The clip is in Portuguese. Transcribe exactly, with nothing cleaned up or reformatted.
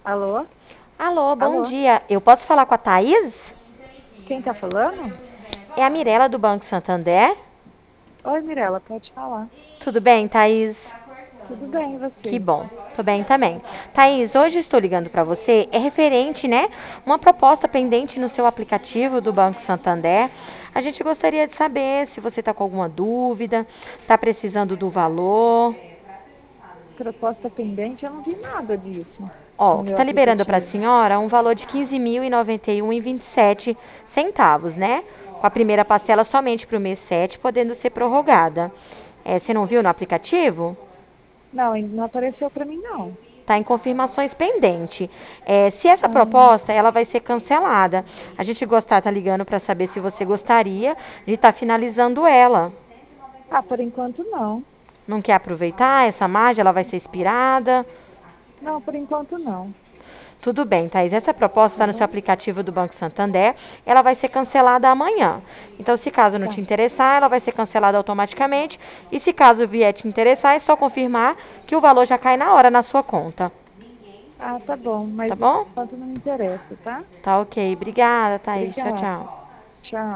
Alô? Alô, bom Alô? dia. Eu posso falar com a Thaís? Quem tá falando? É a Mirela do Banco Santander. Oi, Mirela, pode falar. Tudo bem, Thaís? Tudo bem, e Que você? bom. Tô bem também. Thaís, hoje eu estou ligando para você. É referente, né? Uma proposta pendente no seu aplicativo do Banco Santander. A gente gostaria de saber se você está com alguma dúvida, está precisando do valor. Proposta pendente, eu não vi nada disso Ó, no meu está liberando para a aplicativo. senhora um valor de quinze mil e noventa e um e vinte e sete centavos, né? Com a primeira parcela somente para o mês sete, podendo ser prorrogada. É, você não viu no aplicativo? Não, ainda não apareceu pra mim, não. Está em confirmações pendente. É, se essa Ah, proposta ela vai ser cancelada, a gente gostar tá ligando para saber se você gostaria de estar tá finalizando ela. ah, por enquanto não. Não quer aproveitar essa margem? Ela vai ser expirada? Não, por enquanto não. Tudo bem, Thaís. Essa proposta Tá está no seu bom? aplicativo do Banco Santander. Ela vai ser cancelada amanhã. Então, se caso não te Tá. interessar, ela vai ser cancelada automaticamente. E se caso vier te interessar, é só confirmar que o valor já cai na hora na sua conta. Ah, tá bom, Tá mas por bom? enquanto não me interessa, tá? Tá ok. Obrigada, Thaís. Tchau, Obrigada. tchau. Tchau.